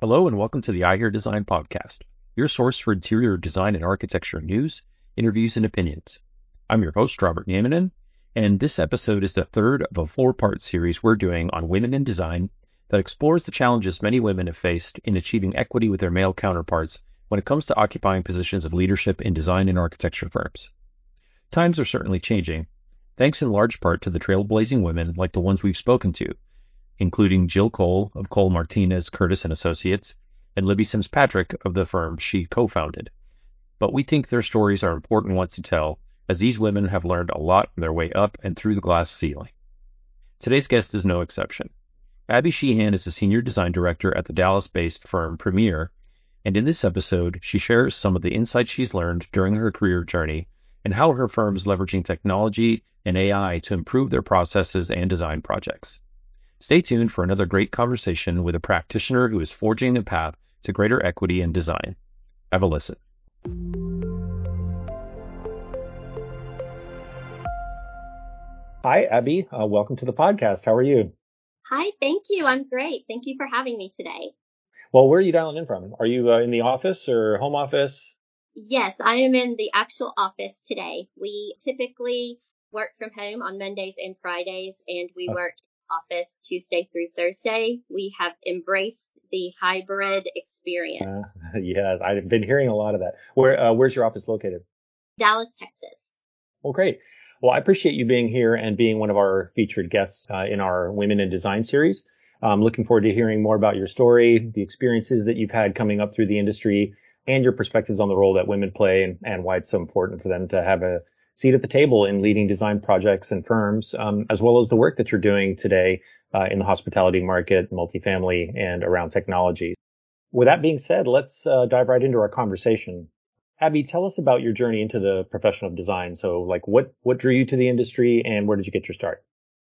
Hello and welcome to the I Hear Design podcast, your source for interior design and architecture news, interviews, and opinions. I'm your host, Robert Nieminen, and this episode is the third of a four-part series we're doing on women in design that explores the challenges many women have faced in achieving equity with their male counterparts when it comes to occupying positions of leadership in design and architecture firms. Times are certainly changing, thanks in large part to the trailblazing women like the ones we've spoken to, including Jill Cole of Cole Martinez Curtis and Associates, and Libby Sims Patrick of the firm she co-founded. But we think their stories are important ones to tell, as these women have learned a lot on their way up and through the glass ceiling. Today's guest is no exception. Abby Sheehan is a senior design director at the Dallas-based firm Premier, and in this episode, she shares some of the insights she's learned during her career journey and how her firm is leveraging technology and AI to improve their processes and design projects. Stay tuned for another great conversation with a practitioner who is forging a path to greater equity in design. Have a listen. Hi, Abby. Welcome to the podcast. How are you? Hi, thank you. I'm great. Thank you for having me today. Well, where are you dialing in from? Are you in the office or home office? Yes, I am in the actual office today. We typically work from home on Mondays and Fridays, and we work office Tuesday through Thursday. We have embraced the hybrid experience. Yeah, I've been hearing a lot of that. Where's your office located? Dallas, Texas. Well, great. Well, I appreciate you being here and being one of our featured guests in our Women in Design series. I'm looking forward to hearing more about your story, the experiences that you've had coming up through the industry, and your perspectives on the role that women play and why it's so important for them to have a seat at the table in leading design projects and firms, as well as the work that you're doing today in the hospitality market, multifamily, and around technology. With that being said, let's dive right into our conversation. Abby, tell us about your journey into the profession of design. So, like, what drew you to the industry, and where did you get your start?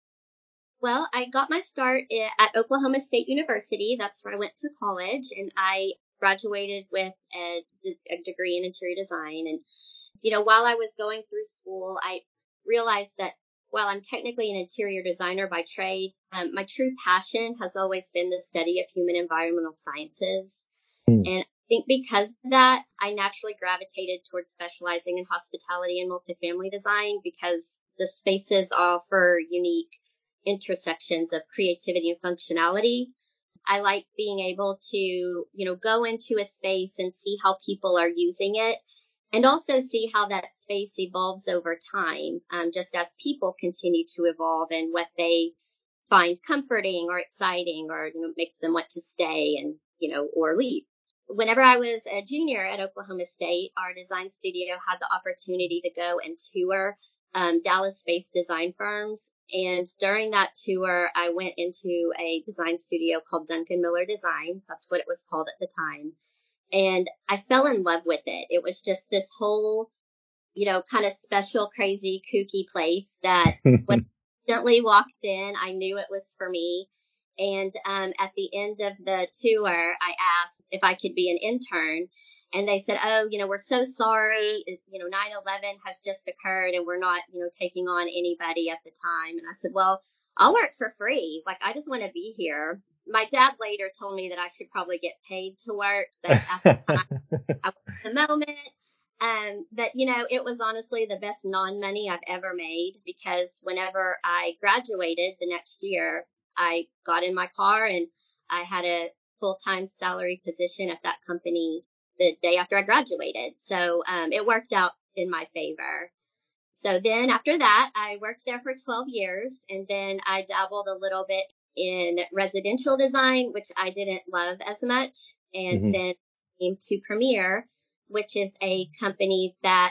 Well, I got my start at Oklahoma State University. That's where I went to college, and I graduated with a degree in interior design. And while I was going through school, I realized that while I'm technically an interior designer by trade, my true passion has always been the study of human environmental sciences. And I think because of that, I naturally gravitated towards specializing in hospitality and multifamily design because the spaces offer unique intersections of creativity and functionality. I like being able to, go into a space and see how people are using it and also see how that space evolves over time, just as people continue to evolve and what they find comforting or exciting or, makes them want to stay and, or leave. Whenever I was a junior at Oklahoma State, our design studio had the opportunity to go and tour Dallas-based design firms. And during that tour, I went into a design studio called Duncan Miller Design. That's what it was called at the time. And I fell in love with it. It was just this whole, kind of special, crazy, kooky place that when I instantly walked in, I knew it was for me. And at the end of the tour, I asked if I could be an intern. And they said, oh, we're so sorry. 9/11 has just occurred and we're not, taking on anybody at the time. And I said, well, I'll work for free. Like, I just want to be here. My dad later told me that I should probably get paid to work, but at the time, I was in the moment. But, it was honestly the best non-money I've ever made because whenever I graduated the next year, I got in my car and I had a full-time salary position at that company the day after I graduated. So it worked out in my favor. So then after that, I worked there for 12 years and then I dabbled a little bit in residential design, which I didn't love as much. And then came to Premier, which is a company that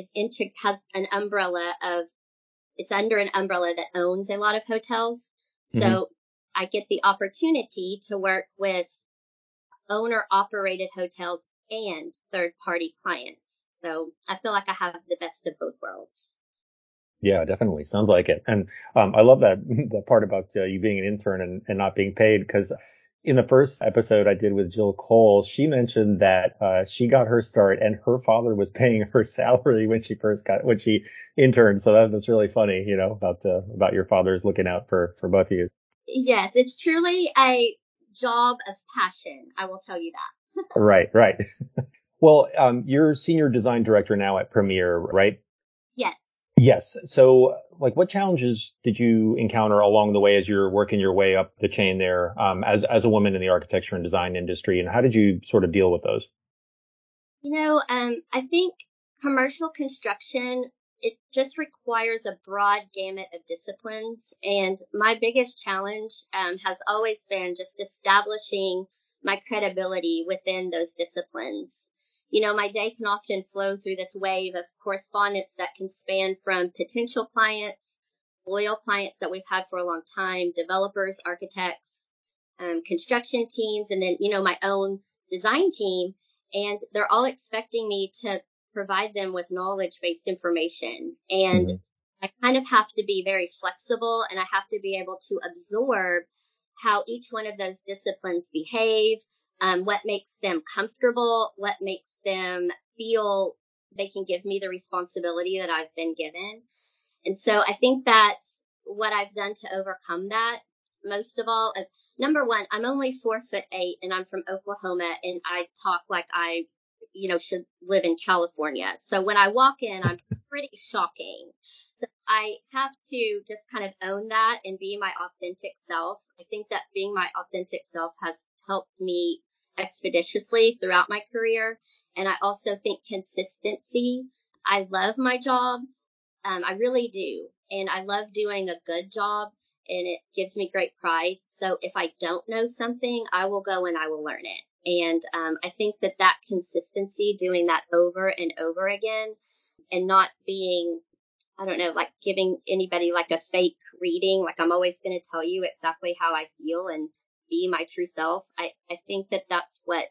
has an umbrella it's under an umbrella that owns a lot of hotels. So I get the opportunity to work with owner operated hotels and third party clients. So I feel like I have the best of both worlds. Yeah, definitely. Sounds like it. And I love that the part about you being an intern and not being paid, because in the first episode I did with Jill Cole, she mentioned that she got her start and her father was paying her salary when she interned. So that's really funny, about your father's looking out for both of you. Yes, it's truly job of passion. I will tell you that. Right, right. Well, you're senior design director now at Premier, right? Yes. Yes. So, like, what challenges did you encounter along the way as you're working your way up the chain there, as a woman in the architecture and design industry, and how did you sort of deal with those? I think commercial construction, it just requires a broad gamut of disciplines. And my biggest challenge has always been just establishing my credibility within those disciplines. My day can often flow through this wave of correspondence that can span from potential clients, loyal clients that we've had for a long time, developers, architects, construction teams, and then, my own design team, and they're all expecting me to provide them with knowledge based information. And Hmm. I kind of have to be very flexible, and I have to be able to absorb how each one of those disciplines behave, what makes them comfortable, what makes them feel they can give me the responsibility that I've been given. And so I think that what I've done to overcome that, most of all, number one, I'm only 4'8" and I'm from Oklahoma, and I talk like I, should live in California. So when I walk in, I'm pretty shocking. So I have to just kind of own that and be my authentic self. I think that being my authentic self has helped me expeditiously throughout my career. And I also think consistency. I love my job. I really do. And I love doing a good job, and it gives me great pride. So if I don't know something, I will go and I will learn it. And I think that consistency, doing that over and over again, and not being, I don't know, like giving anybody like a fake reading, like I'm always going to tell you exactly how I feel and be my true self. I think that that's what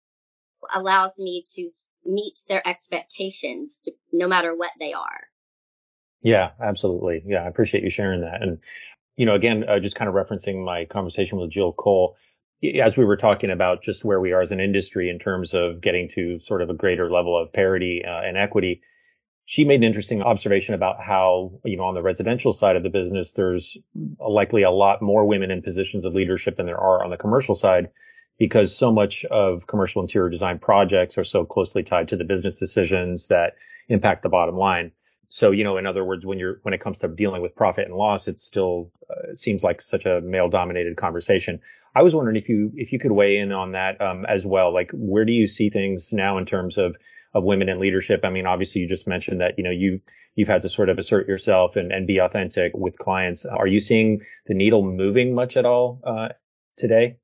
allows me to meet their expectations, no matter what they are. Yeah, absolutely. Yeah, I appreciate you sharing that. And again, just kind of referencing my conversation with Jill Cole, as we were talking about just where we are as an industry in terms of getting to sort of a greater level of parity and equity. She made an interesting observation about how, on the residential side of the business, there's likely a lot more women in positions of leadership than there are on the commercial side, because so much of commercial interior design projects are so closely tied to the business decisions that impact the bottom line. So, in other words, when it comes to dealing with profit and loss, it still seems like such a male dominated conversation. I was wondering if you could weigh in on that, as well. Like, where do you see things now in terms of women in leadership? I mean, obviously you just mentioned that, you've had to sort of assert yourself and be authentic with clients. Are you seeing the needle moving much at all, today?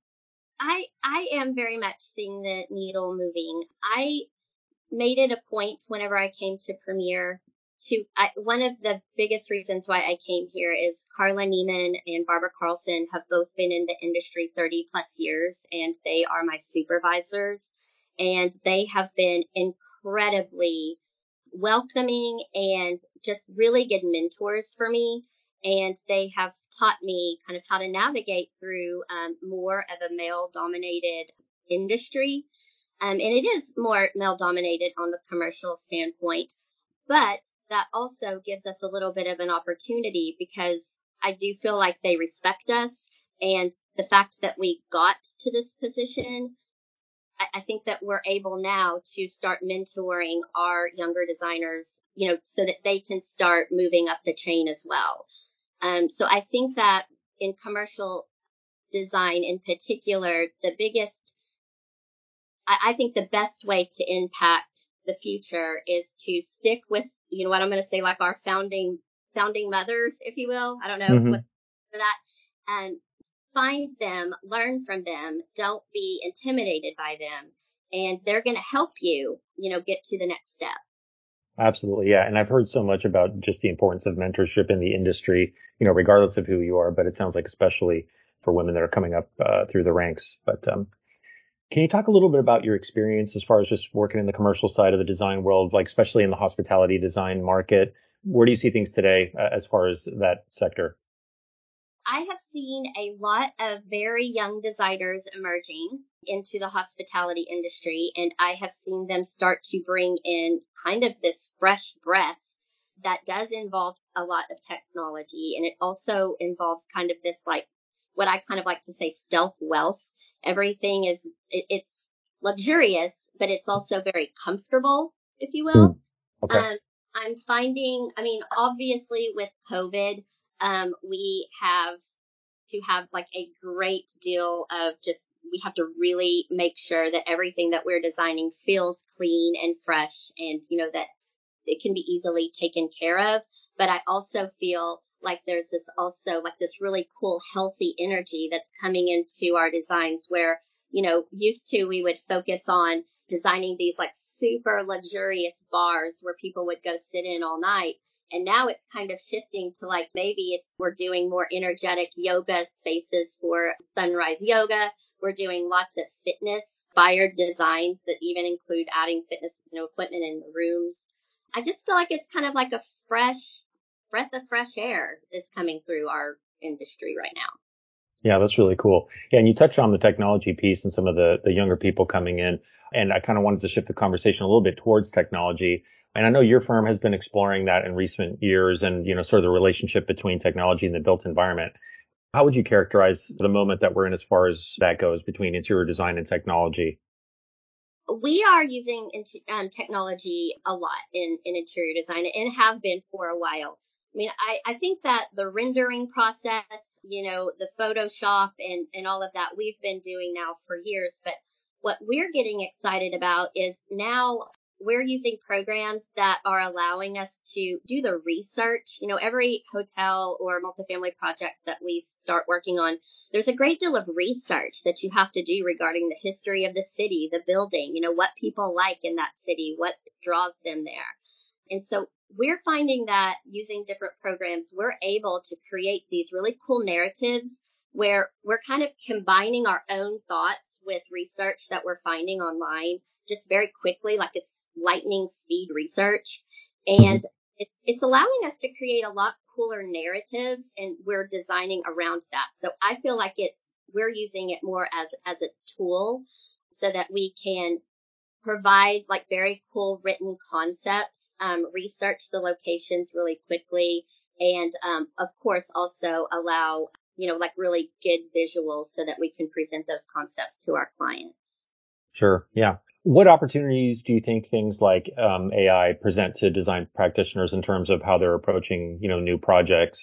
I am very much seeing the needle moving. I made it a point whenever I came to Premier one of the biggest reasons why I came here is Carla Neiman and Barbara Carlson have both been in the industry 30 plus years, and they are my supervisors, and they have been incredibly welcoming and just really good mentors for me. And they have taught me kind of how to navigate through more of a male dominated industry. And it is more male dominated on the commercial standpoint, but that also gives us a little bit of an opportunity because I do feel like they respect us. And the fact that we got to this position, I think that we're able now to start mentoring our younger designers, so that they can start moving up the chain as well. So I think that in commercial design in particular, I think the best way to impact the future is to stick with, what I'm going to say, like our founding mothers, if you will. I don't know what Hmm. for that. And find them, learn from them, don't be intimidated by them, and they're going to help you, get to the next step. Absolutely. Yeah. And I've heard so much about just the importance of mentorship in the industry, regardless of who you are, but it sounds like especially for women that are coming up, through the ranks. But, can you talk a little bit about your experience as far as just working in the commercial side of the design world, like especially in the hospitality design market? Where do you see things today, as far as that sector? I have seen a lot of very young designers emerging into the hospitality industry, and I have seen them start to bring in kind of this fresh breath that does involve a lot of technology. And it also involves kind of this like what I kind of like to say stealth wealth. Everything it's luxurious, but it's also very comfortable, if you will. Okay. I'm finding, I mean, obviously with COVID, we have to have like a great deal of just, we have to really make sure that everything that we're designing feels clean and fresh and, that it can be easily taken care of. But I also feel like there's this also like this really cool, healthy energy that's coming into our designs where, used to we would focus on designing these like super luxurious bars where people would go sit in all night. And now it's kind of shifting to like maybe we're doing more energetic yoga spaces for sunrise yoga. We're doing lots of fitness inspired designs that even include adding fitness, equipment in the rooms. I just feel like it's kind of like a fresh breath of fresh air is coming through our industry right now. Yeah, that's really cool. Yeah, and you touched on the technology piece and some of the younger people coming in. And I kind of wanted to shift the conversation a little bit towards technology. And I know your firm has been exploring that in recent years and, sort of the relationship between technology and the built environment. How would you characterize the moment that we're in as far as that goes between interior design and technology? We are using technology a lot in interior design and have been for a while. I mean, I think that the rendering process, the Photoshop and all of that we've been doing now for years. But what we're getting excited about is now we're using programs that are allowing us to do the research. Every hotel or multifamily project that we start working on, there's a great deal of research that you have to do regarding the history of the city, the building, what people like in that city, what draws them there. And so we're finding that using different programs, we're able to create these really cool narratives where we're kind of combining our own thoughts with research that we're finding online just very quickly, like it's lightning speed research. And it's allowing us to create a lot cooler narratives, and we're designing around that. So I feel like we're using it more as a tool so that we can provide like very cool written concepts, research the locations really quickly, and of course also allow, like really good visuals so that we can present those concepts to our clients. Sure. Yeah. What opportunities do you think things like AI present to design practitioners in terms of how they're approaching, new projects?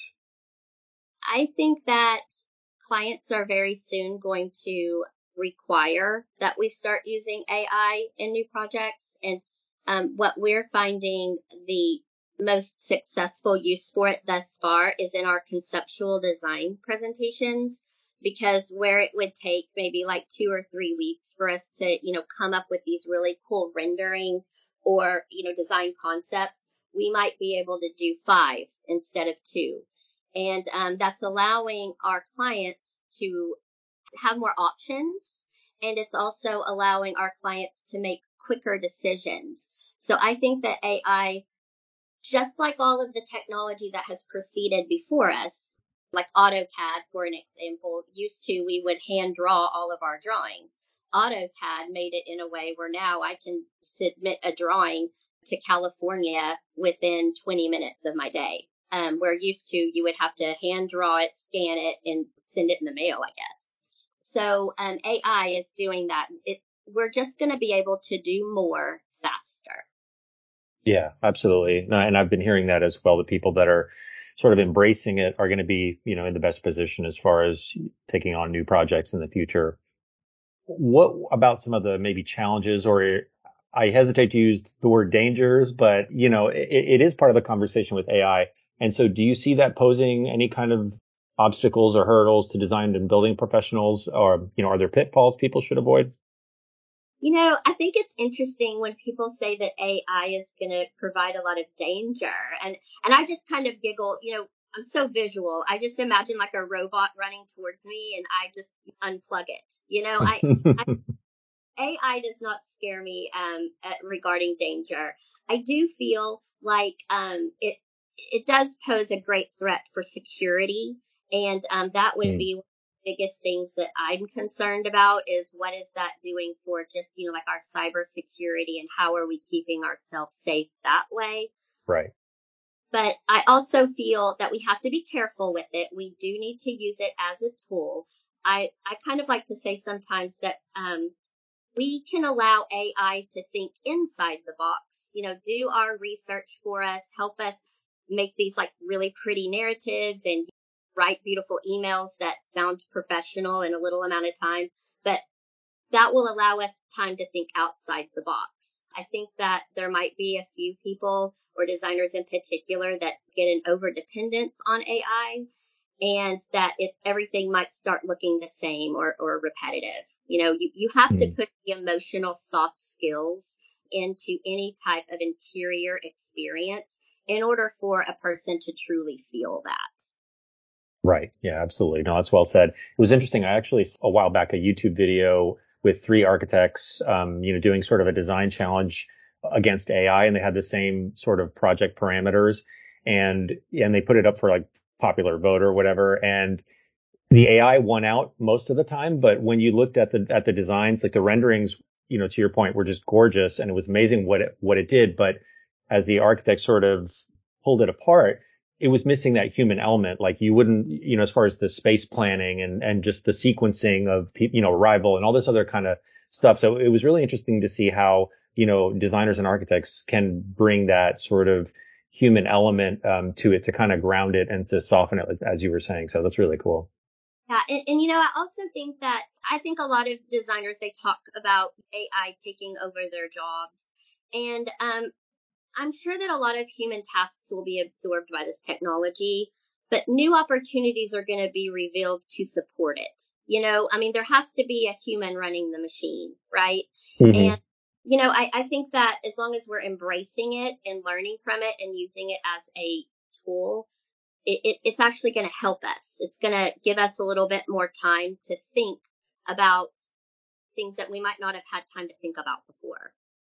I think that clients are very soon going to require that we start using AI in new projects. And what we're finding the most successful use for it thus far is in our conceptual design presentations, because where it would take maybe like 2 or 3 weeks for us to, come up with these really cool renderings or, design concepts, we might be able to do 5 instead of 2. And that's allowing our clients to have more options. And it's also allowing our clients to make quicker decisions. So I think that AI, just like all of the technology that has proceeded before us, like AutoCAD, for an example, used to, we would hand draw all of our drawings. AutoCAD made it in a way where now I can submit a drawing to California within 20 minutes of my day. Where used to, you would have to hand draw it, scan it, and send it in the mail, I guess. So AI is doing that. We're just going to be able to do more faster. Yeah, absolutely. No, and I've been hearing that as well. The people that are sort of embracing it are going to be, in the best position as far as taking on new projects in the future. What about some of the maybe challenges, or I hesitate to use the word dangers, but it is part of the conversation with AI. And so do you see that posing any kind of obstacles or hurdles to design and building professionals, or, are there pitfalls people should avoid? I think it's interesting when people say that AI is going to provide a lot of danger. And I just kind of giggle, I'm so visual. I just imagine like a robot running towards me and I just unplug it. AI does not scare me regarding danger. I do feel like it does pose a great threat for security, and that would be one of the biggest things that I'm concerned about is what is that doing for just like our cybersecurity and how are we keeping ourselves safe that way. Right. But I also feel that we have to be careful with it. We do need to use it as a tool. I kind of like to say sometimes that we can allow AI to think inside the box, do our research for us, help us make these like really pretty narratives and write beautiful emails that sound professional in a little amount of time. But that will allow us time to think outside the box. I think that there might be a few people or designers in particular that get an over dependence on AI, and that everything might start looking the same or repetitive. You have to put the emotional soft skills into any type of interior experience in order for a person to truly feel that. Right. Yeah, absolutely. No, that's well said. It was interesting. I actually saw a while back a YouTube video with three architects, doing sort of a design challenge against AI, and they had the same sort of project parameters, and they put it up for like popular vote or whatever, and the AI won out most of the time. But when you looked at the designs, like the renderings, to your point, were just gorgeous, and it was amazing what it did. But as the architect sort of pulled it apart, it was missing that human element. Like you wouldn't, as far as the space planning and just the sequencing of arrival and all this other kind of stuff. So it was really interesting to see how, designers and architects can bring that sort of human element to it, to kind of ground it and to soften it, as you were saying. So that's really cool. Yeah, and I also think that I think a lot of designers, they talk about AI taking over their jobs, and I'm sure that a lot of human tasks will be absorbed by this technology, but new opportunities are going to be revealed to support it. I mean, there has to be a human running the machine, right? Mm-hmm. And I think that as long as we're embracing it and learning from it and using it as a tool, it's actually going to help us. It's going to give us a little bit more time to think about things that we might not have had time to think about before.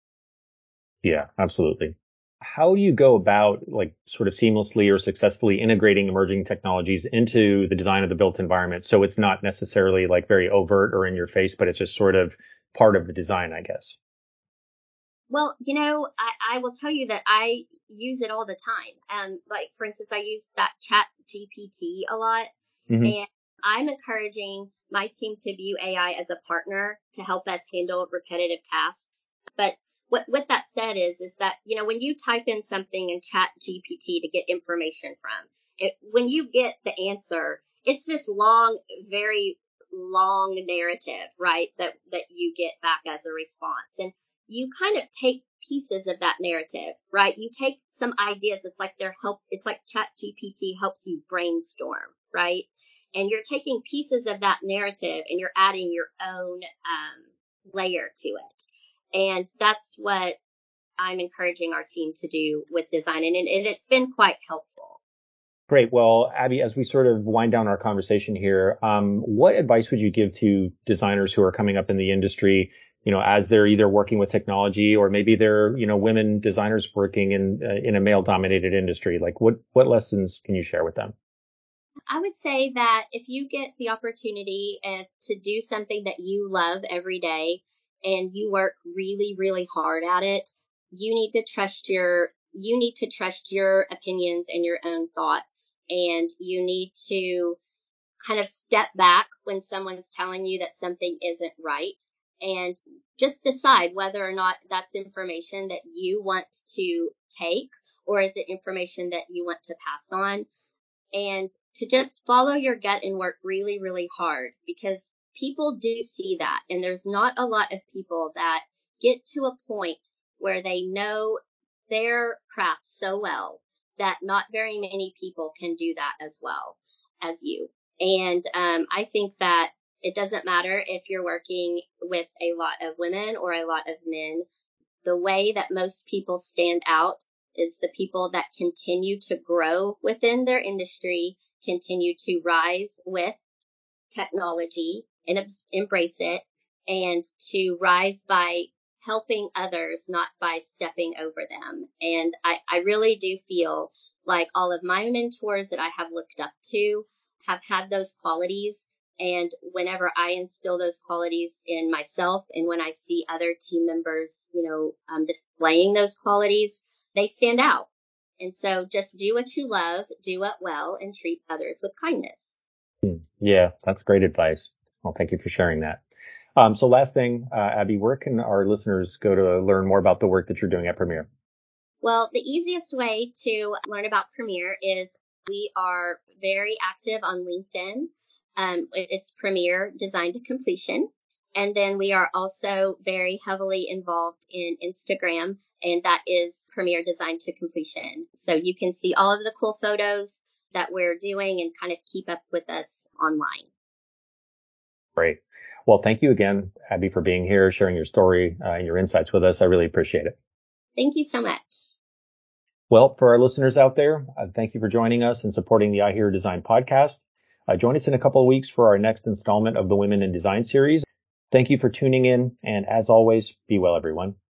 Yeah, absolutely. How do you go about like sort of seamlessly or successfully integrating emerging technologies into the design of the built environment? So it's not necessarily like very overt or in your face, but it's just sort of part of the design, I guess. Well, I will tell you that I use it all the time. Like, for instance, I use that Chat GPT a lot, Hmm. and I'm encouraging my team to view AI as a partner to help us handle repetitive tasks. But what that said is that, when you type in something in Chat GPT to get information from it, when you get the answer, it's this long, very long narrative, right? That you get back as a response. And you kind of take pieces of that narrative, right? You take some ideas. It's like Chat GPT helps you brainstorm, right? And you're taking pieces of that narrative and you're adding your own layer to it. And that's what I'm encouraging our team to do with design. And it's been quite helpful. Great. Well, Abby, as we sort of wind down our conversation here, what advice would you give to designers who are coming up in the industry, as they're either working with technology or maybe they're, women designers working in a male dominated industry? Like what lessons can you share with them? I would say that if you get the opportunity to do something that you love every day and you work really, really hard at it, you need to trust your opinions and your own thoughts. And you need to kind of step back when someone's telling you that something isn't right and just decide whether or not that's information that you want to take, or is it information that you want to pass on, and to just follow your gut and work really, really hard, because people do see that. And there's not a lot of people that get to a point where they know their craft so well that not very many people can do that as well as you. And I think that it doesn't matter if you're working with a lot of women or a lot of men. The way that most people stand out is the people that continue to grow within their industry, continue to rise with technology and embrace it, and to rise by helping others, not by stepping over them. And I really do feel like all of my mentors that I have looked up to have had those qualities. And whenever I instill those qualities in myself, and when I see other team members, displaying those qualities, they stand out. And so just do what you love, do it well, and treat others with kindness. Yeah, that's great advice. Well, thank you for sharing that. So last thing, Abby, where can our listeners go to learn more about the work that you're doing at Premier? Well, the easiest way to learn about Premier is we are very active on LinkedIn. It's Premier Design to Completion. And then we are also very heavily involved in Instagram, and that is Premier Design to Completion. So you can see all of the cool photos that we're doing and kind of keep up with us online. Great. Well, thank you again, Abby, for being here, sharing your story and your insights with us. I really appreciate it. Thank you so much. Well, for our listeners out there, thank you for joining us and supporting the I Hear Design podcast. Join us in a couple of weeks for our next installment of the Women in Design series. Thank you for tuning in. And as always, be well, everyone.